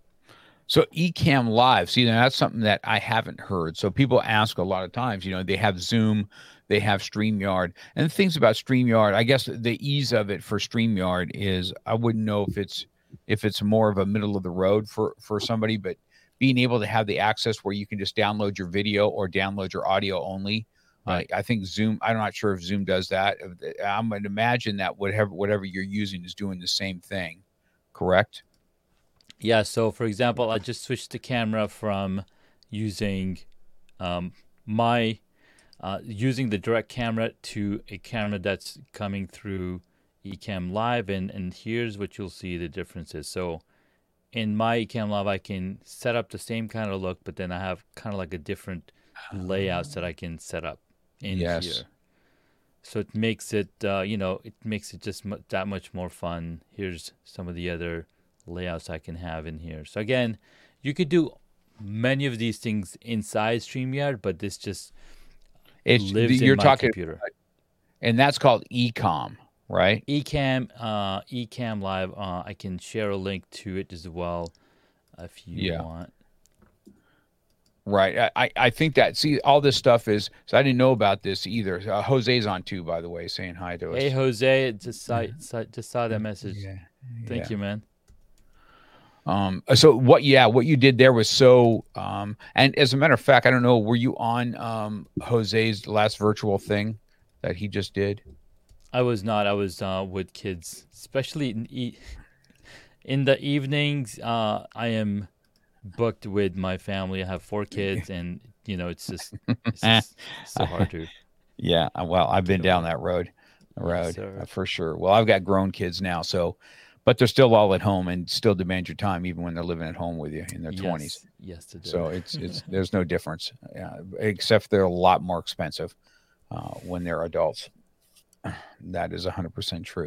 So Ecamm Live, see, now that's something that I haven't heard. So people ask a lot of times, you know, they have Zoom, they have StreamYard, and the things about StreamYard, I guess the ease of it for StreamYard is I wouldn't know if it's if it's more of a middle of the road for for somebody, but being able to have the access where you can just download your video or download your audio only. Right. Uh, I think Zoom, I'm not sure if Zoom does that. I'm going to imagine that whatever whatever you're using is doing the same thing, correct? Yeah, so for example, I just switched the camera from using um, my uh, using the direct camera to a camera that's coming through Ecamm Live, and and here's what you'll see the differences. So in my Ecamm Live, I can set up the same kind of look, but then I have kind of like a different layouts that I can set up in Yes. here. So it makes it, uh, you know, it makes it just mu- that much more fun. Here's some of the other layouts I can have in here. So again, you could do many of these things inside StreamYard, but this just It's lives you're in my talking, computer. and that's called Ecamm, right? Ecamm, uh, Ecamm Live. Uh, I can share a link to it as well if you Yeah. want. Right. I- I, I think that, see, all this stuff is, so I didn't know about this either. Uh, Jose's on too, by the way, saying hi to us. Hey Jose, just saw, saw just saw that message. Yeah. Thank yeah. you, man. Um, so what, yeah, what you did there was so, um, and as a matter of fact, I don't know, were you on, um, Jose's last virtual thing that he just did? I was not. I was uh, with kids, especially in, e- in the evenings. Uh, I am booked with my family. I have four kids, and you know, it's just, it's just so hard to. Yeah. Well, I've been Get down away. that road, road Yes, sir. uh, for sure. Well, I've got grown kids now, so, but they're still all at home and still demand your time, even when they're living at home with you in their twenties. Yes, yes, it So it's it's there's no difference, yeah, except they're a lot more expensive uh, when they're adults. That is one hundred percent true.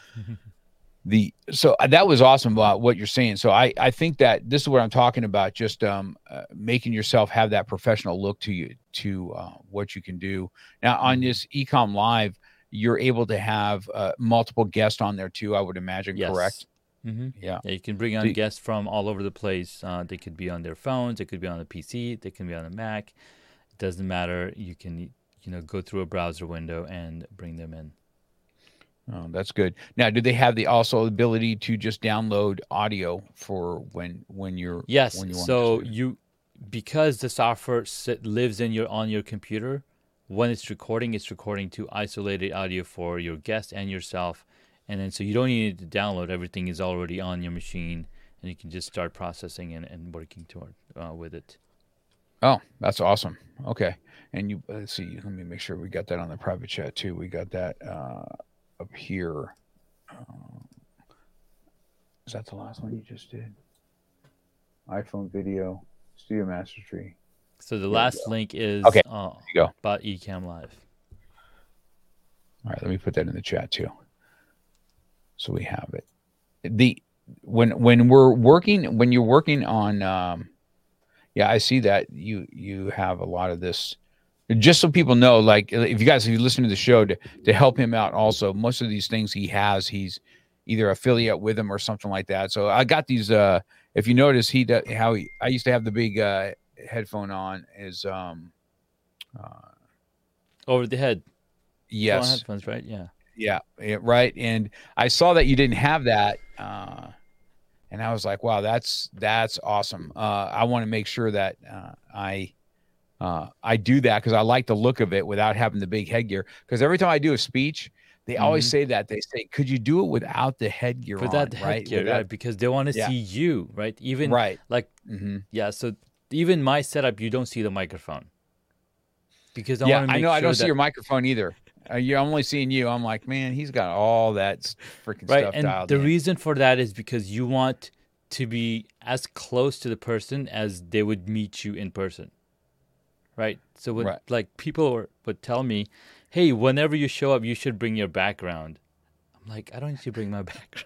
The so uh, that was awesome about what you're saying. So I I think that this is what I'm talking about. Just um uh, making yourself have that professional look to you to uh, what you can do. Now on this Ecamm Live, you're able to have uh, multiple guests on there too. I would imagine, Yes. correct? Mm-hmm. Yeah. Yeah, you can bring on The- guests from all over the place. Uh, they could be on their phones. They could be on the P C. They can be on the Mac. It doesn't matter. You can, you know, go through a browser window and bring them in. Oh, that's good. Now, do they have the also ability to just download audio for when when you're Yes. when you want So to? you, because the software sit, lives in your on your computer, when it's recording, it's recording to isolated audio for your guest and yourself, and then so you don't need to download. Everything is already on your machine, and you can just start processing and, and working toward uh, with it. Oh, that's awesome. Okay, and you let's see. Let me make sure we got that on the private chat too. We got that uh, up here. Uh, is that the last one you just did? iPhone video, Studio Master Tree. So the we last go. link is Okay, uh, you go. about Ecamm Live. All right, let me put that in the chat too. So we have it. The when when we're working when you're working on um yeah, I see that you you have a lot of this. Just so people know, like if you guys if you listen to the show to to help him out also, most of these things he has, he's either affiliate with him or something like that. So I got these uh if you notice he does how he I used to have the big uh headphone on is um uh Over the head. yes. Phone headphones, right? Yeah. Yeah, yeah, right. And I saw that you didn't have that, uh, and I was like, "Wow, that's that's awesome." Uh, I want to make sure that uh, I uh, I do that because I like the look of it without having the big headgear. Because every time I do a speech, They Mm-hmm. always say that. They say, could you do it without the headgear Without on, the right? headgear, Without, right? Because they want to yeah, see you, right? Even right. like, hmm yeah. So even my setup, you don't see the microphone because I Yeah, want to I make know. I sure don't see that your microphone either. Uh, you're I'm only seeing you. I'm like, man, he's got all that s- freaking right. stuff And dialed the in. reason for that is because you want to be as close to the person as they would meet you in person, right? So when Right. like people were, would tell me, "Hey, whenever you show up, you should bring your background." I'm like, I don't need to bring my background,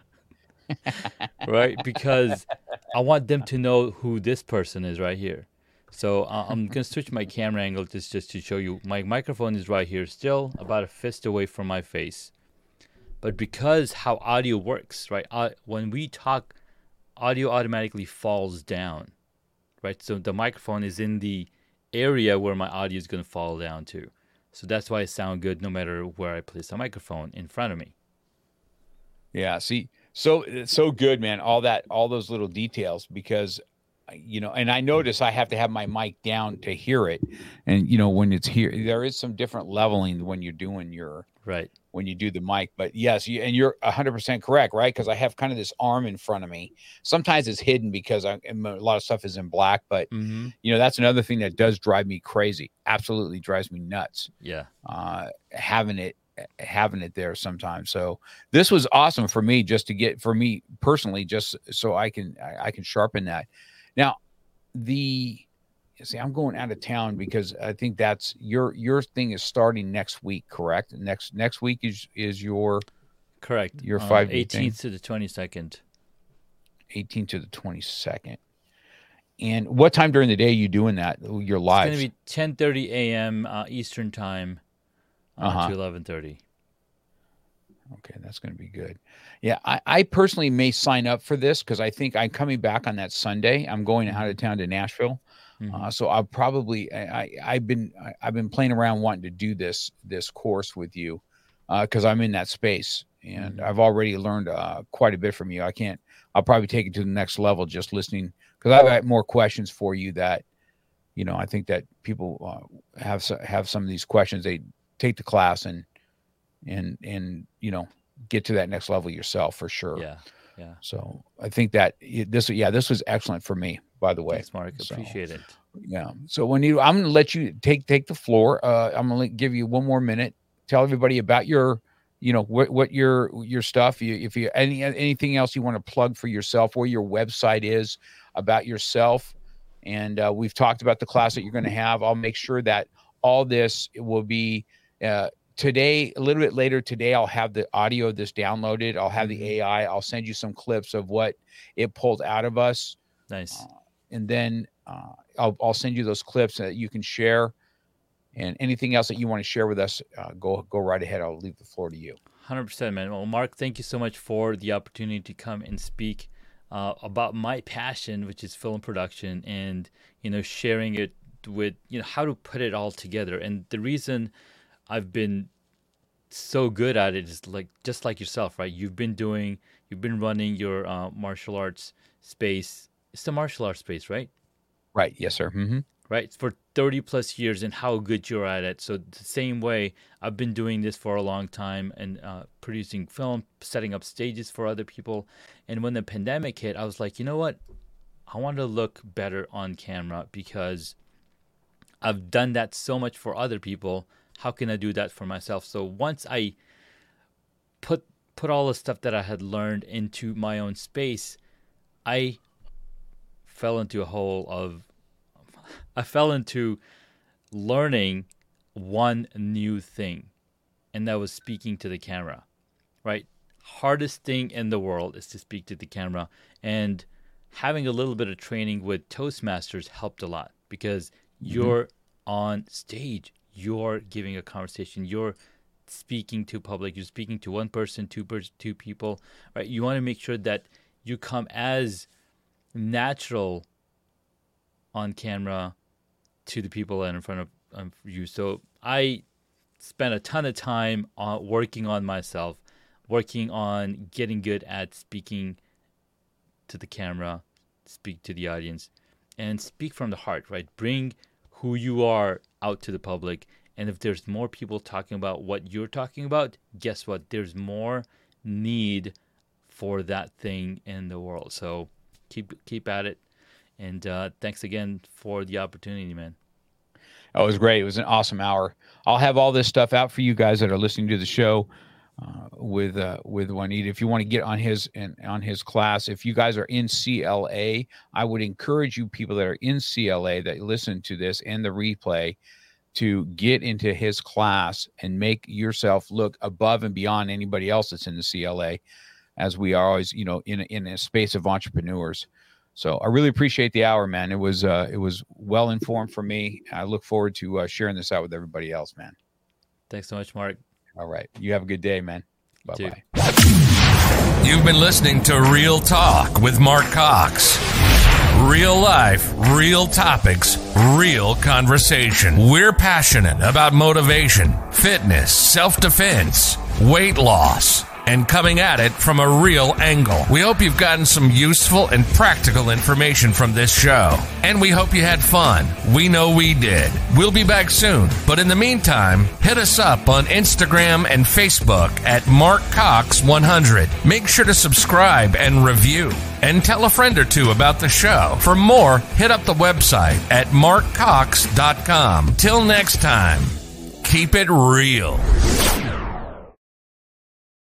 right? Because I want them to know who this person is right here. So uh, I'm gonna switch my camera angle just just to show you. My microphone is right here, still about a fist away from my face. But because how audio works, right? Uh, when we talk, audio automatically falls down, right? So the microphone is in the area where my audio is gonna fall down to. So that's why it sounds good no matter where I place the microphone in front of me. Yeah. See, so it's so good, man. All that, all those little details, because you know, and I notice I have to have my mic down to hear it. And you know, when it's here, there is some different leveling when you're doing your Right. when you do the mic. But yes, you, and you're one hundred percent correct, right? Because I have kind of this arm in front of me. Sometimes it's hidden because I, a lot of stuff is in black. But Mm-hmm. you know, that's another thing that does drive me crazy. Absolutely drives me nuts. Yeah. Uh, having it having it there sometimes. So this was awesome for me, just to get for me personally, just so I can I, I can sharpen that. Now, the see, I'm going out of town because I think that's your your thing is starting next week, correct? Next next week is is your Correct. your Um, five day thing, eighteenth to the twenty-second. eighteenth to the twenty-second. And what time during the day are you doing that? Your It's live? going to be ten thirty a.m. Uh, Eastern time uh, Uh-huh. to eleven thirty. Okay, that's going to be good. Yeah, I, I personally may sign up for this because I think I'm coming back on that Sunday. I'm going out of town to Nashville, Mhm. uh, so I'll probably I, I I've been I, I've been playing around wanting to do this this course with you because I'm in that space and Mhm. I've already learned uh, quite a bit from you. I can't. I'll probably take it to the next level just listening because I've got more questions for you that you know I think that people uh, have so- have some of these questions. They take the class and and and you know get to that next level yourself for sure. Yeah. Yeah. So I think that it- this yeah this was excellent for me, by the way. Thanks, Mark. So, Appreciate it. yeah. So when you I'm gonna let you take take the floor. Uh, I'm gonna give you one more minute. Tell everybody about your you know what what your your stuff. You, if you any anything else you want to plug for yourself, where your website is about yourself, and uh, we've talked about the class that you're going to have. I'll make sure that all this will be. Uh, Today, a little bit later today, I'll have the audio of this downloaded. I'll have Mhm. the A I. I'll send you some clips of what it pulled out of us. Nice. Uh, and then uh, I'll, I'll send you those clips that you can share. And anything else that you want to share with us, uh, go go right ahead. I'll leave the floor to you. one hundred percent, man. Well, Mark, thank you so much for the opportunity to come and speak uh, about my passion, which is film production, and you know, sharing it with you know how to put it all together. And the reason I've been so good at it is like just like yourself, right? You've been doing, you've been running your uh, martial arts space. It's the martial arts space, right? Right. Yes, sir. Mm-hmm. Right, for thirty plus years, and how good you're at it. So the same way, I've been doing this for a long time and uh, producing film, setting up stages for other people. And when the pandemic hit, I was like, you know what? I want to look better on camera because I've done that so much for other people. How can I do that for myself? So once I put put all the stuff that I had learned into my own space, I fell into a hole of I fell into learning one new thing, and that was speaking to the camera, right? Hardest thing in the world is to speak to the camera, and having a little bit of training with Toastmasters helped a lot because Mm-hmm. you're on stage, you're giving a conversation, you're speaking to public, you're speaking to one person, two pers- two people, right? You want to make sure that you come as natural on camera to the people that are in front of um, you. So I spent a ton of time on working on myself, working on getting good at speaking to the camera, speak to the audience, and speak from the heart, right? Bring who you are out to the public And if there's more people talking about what you're talking about, guess what? There's more need for that thing in the world. So keep keep at it. And uh, thanks again for the opportunity, man. Oh, it was great. It was an awesome hour. I'll have all this stuff out for you guys that are listening to the show uh, with uh, with Juanita. If you want to get on his and on his class, if you guys are in C L A, I would encourage you people that are in C L A that listen to this and the replay to get into his class and make yourself look above and beyond anybody else that's in the C L A, as we are always, you know, in a, in a space of entrepreneurs. So I really appreciate the hour, man. It was uh, it was well informed for me. I look forward to uh, sharing this out with everybody else, man. Thanks so much, Mark. All right. You have a good day, man. Bye-bye. You've been listening to Real Talk with Mark Cox. Real life, real topics, real conversation. We're passionate about motivation, fitness, self-defense, weight loss, and coming at it from a real angle. We hope you've gotten some useful and practical information from this show. And we hope you had fun. We know we did. We'll be back soon. But in the meantime, hit us up on Instagram and Facebook at Mark Cox one hundred. Make sure to subscribe and review. And tell a friend or two about the show. For more, hit up the website at mark cox dot com. Till next time, keep it real.